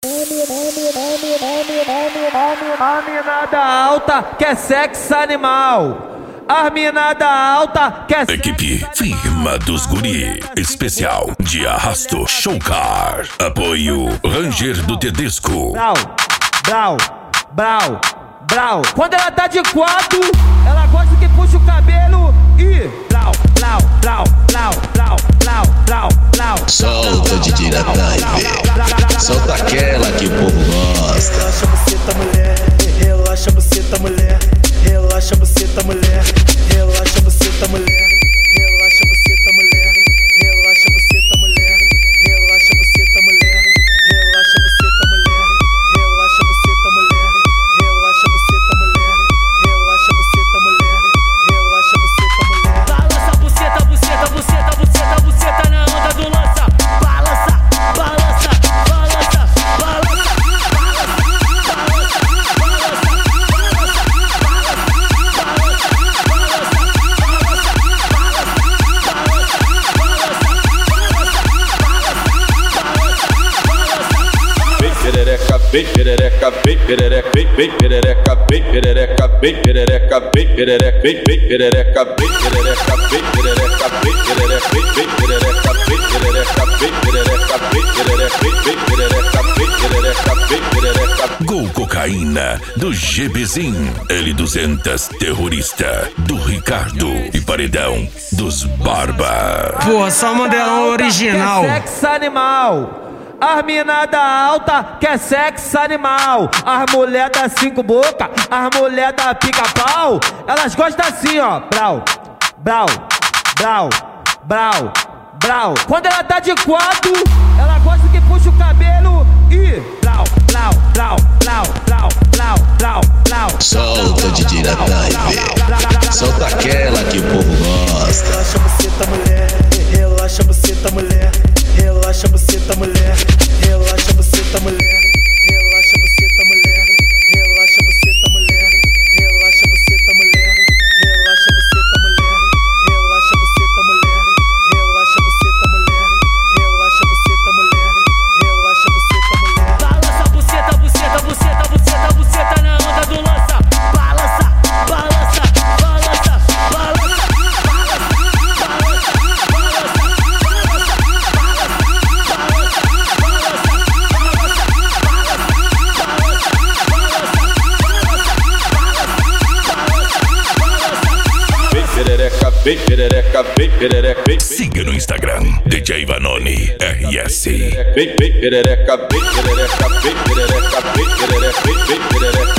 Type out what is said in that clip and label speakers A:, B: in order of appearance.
A: A mina da alta quer sexo animal. As mina da alta quer
B: Equipe Firma dos Guri, especial de arrasto Showcar. Apoio Ranger do Tedesco.
A: Brau, brau, brau. Quando ela tá de quatro, ela gosta que puxa o cabelo e brau, brau, brau, brau, brau, brau, brau, brau.
C: Solta DJ na live, solta aquela que o povo gosta.
D: Relaxa buceta mulher, relaxa buceta mulher, relaxa buceta mulher, relaxa buceta mulher, relaxa buceta mulher, relaxa buceta mulher, relaxa buceta mulher, relaxa buceta mulher, relaxa buceta mulher, relaxa buceta mulher, relaxa buceta mulher, relaxa buceta mulher. Balança buceta, buceta, buceta, buceta, buceta na onda do lança. Balança, balança, balança, balança.
E: Vem perereca, vem perereca, vem perereca, vem perereca, vem perereca, vem perereca, vem perereca, vem perereca, vem perereca, vem perereca, vem perereca, vem perereca, vem perereca, vem perereca, vem perereca, vem perereca, vem perereca.
B: Gol Cocaína do GBzinho, L200 Terrorista do Ricardo e Paredão dos Barba.
F: Porra, só modelão original.
A: Quer sexo animal. As mina da alta quer sexo animal. As mulher da cinco boca, as mulher da pica-pau, elas gostam assim, ó. Brau, brau, brau, brau, brau. Quando ela tá de quatro, ela gosta que puxa o cabelo e brau, brau, brau, brau, brau, brau, brau, brau.
C: Solta DJ na live, solta aquela que o povo gosta.
D: Relaxa buceta mulher, relaxa buceta mulher, relaxa buceta mulher, relaxa buceta mulher, relaxa buceta mulher, relaxa buceta mulher, relaxa buceta mulher, relaxa buceta mulher, relaxa buceta mulher, relaxa buceta mulher, relaxa buceta mulher, relaxa buceta mulher. Balança buceta, buceta, buceta, buceta, buceta na onda do lança. Balança, balança, balança, balança.
E: Vem perereca, vem perereca, vem.
B: Siga no Instagram, DJ Vanoni RS.
E: Vem perereca, vem perereca, vem perereca, vem perereca, vem perereca.